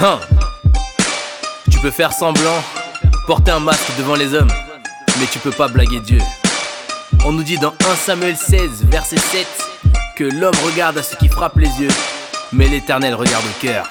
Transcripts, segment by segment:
Tu peux faire semblant, porter un masque devant les hommes, mais tu peux pas blaguer Dieu. On nous dit dans 1 Samuel 16, verset 7, que l'homme regarde à ce qui frappe les yeux, mais l'Éternel regarde au cœur.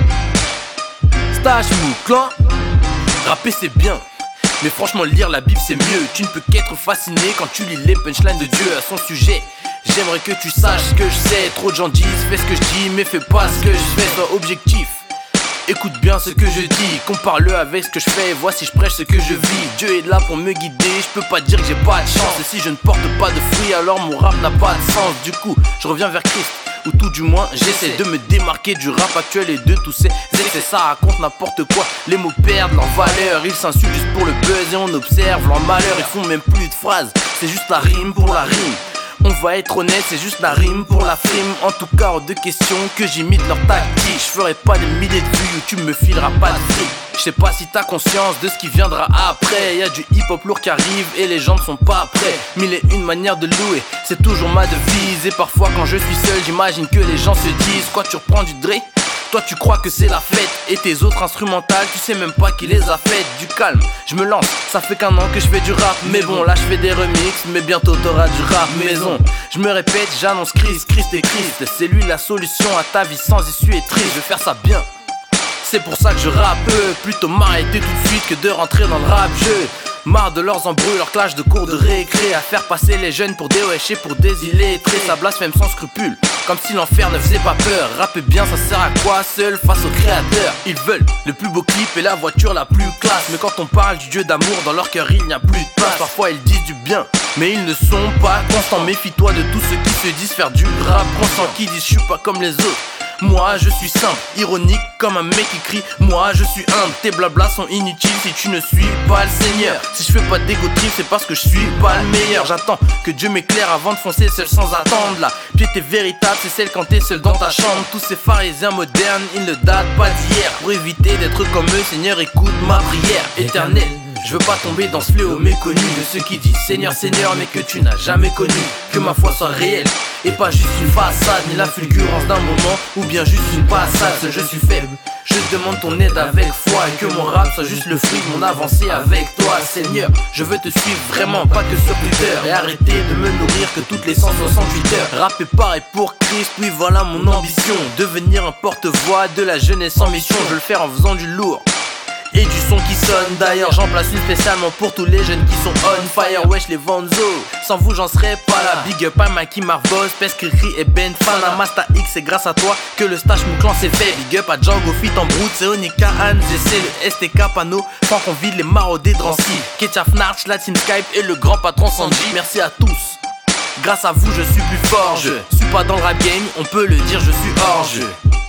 Stache Mouklan, rapper c'est bien, mais franchement lire la Bible c'est mieux. Tu ne peux qu'être fasciné quand tu lis les punchlines de Dieu à son sujet. J'aimerais que tu saches ce que je sais. Trop de gens disent fais ce que je dis, mais fais pas ce que je fais. Sois objectif, écoute bien ce que je dis, compare-le avec ce que je fais, vois si je prêche ce que je vis. Dieu est là pour me guider, je peux pas dire que j'ai pas de chance. Et si je ne porte pas de fruits, alors mon rap n'a pas de sens. Du coup, je reviens vers Christ, ou tout du moins j'essaie de me démarquer du rap actuel et de tous ces excès. Ça raconte n'importe quoi, les mots perdent leur valeur. Ils s'insultent juste pour le buzz et on observe leur malheur. Ils font même plus de phrases, c'est juste la rime pour la rime. On va être honnête, c'est juste la rime pour la frime. En tout cas, hors de question que j'imite leur tactique. Je ferai pas des milliers de vues, YouTube me filera pas de fric. Je sais pas si t'as conscience de ce qui viendra après. Y'a du hip-hop lourd qui arrive et les gens ne sont pas prêts. Mille et une manières de louer, c'est toujours ma devise. Et parfois quand je suis seul, j'imagine que les gens se disent quoi, tu reprends du Dre? Toi tu crois que c'est la fête, et tes autres instrumentales tu sais même pas qui les a faites. Du calme, je me lance, ça fait qu'1 an que je fais du rap. Mais bon là je fais des remixes, mais bientôt t'auras du rap maison. Je me répète, j'annonce Christ et Christ. C'est lui la solution à ta vie sans issue et triste. Je vais faire ça bien, c'est pour ça que je rappe. Plutôt m'arrêter tout de suite que de rentrer dans le rap jeu. Marre de leurs embrouilles, leurs clashs de cours de récré, à faire passer les jeunes pour des wesh et pour des illettrés. Ça blasphème sans scrupule, comme si l'enfer ne faisait pas peur. Rapper bien ça sert à quoi seul face au créateur? Ils veulent le plus beau clip et la voiture la plus classe, mais quand on parle du Dieu d'amour dans leur cœur il n'y a plus de place. Parfois ils disent du bien, mais ils ne sont pas constants. Méfie-toi de tous ceux qui se disent faire du rap constant, qui disent je suis pas comme les autres. Moi je suis simple, ironique comme un mec qui crie moi je suis humble. Tes blablas sont inutiles si tu ne suis pas le Seigneur. Si je fais pas d'égo trip c'est parce que je suis pas le meilleur. J'attends que Dieu m'éclaire avant de foncer seul sans attendre. La piété véritable c'est celle quand t'es seul dans ta chambre. Tous ces pharisiens modernes ils ne datent pas d'hier. Pour éviter d'être comme eux, Seigneur écoute ma prière. Éternel, je veux pas tomber dans ce fléau méconnu de ceux qui disent Seigneur, Seigneur, mais que tu n'as jamais connu. Que ma foi soit réelle et pas juste une façade, ni la fulgurance d'un moment ou bien juste une passade. Seul je suis faible, je te demande ton aide avec foi, et que mon rap soit juste le fruit de mon avancée avec toi. Seigneur, je veux te suivre vraiment, pas que sur Twitter, et arrêter de me nourrir que toutes les 168 heures. Rapper pareil pour Christ, oui voilà mon ambition, devenir un porte-voix de la jeunesse en mission. Je veux le faire en faisant du lourd et du son qui sonne. D'ailleurs j'en place une spécialement pour tous les jeunes qui sont on fire. Wesh les Vanzo, sans vous j'en serais pas là. Big up à Mikey Marvos, Pescricri et Ben Fana. Masta X, c'est grâce à toi que le Stache Mouklan s'est fait. Big up à Django Fit en broute, c'est Onika Hans et c'est le STK Pano. Tant qu'on vide les maraudés de Drancy, Ketchup Narch, la team Skype et le grand patron Sanji. Merci à tous, grâce à vous je suis plus fort. Je suis pas dans le rap game, on peut le dire, je suis hors jeu.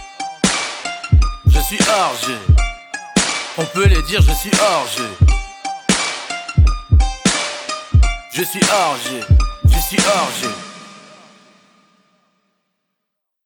Je suis hors jeu, on peut le dire, je suis hors jeu. Je suis hors jeu, je suis hors jeu.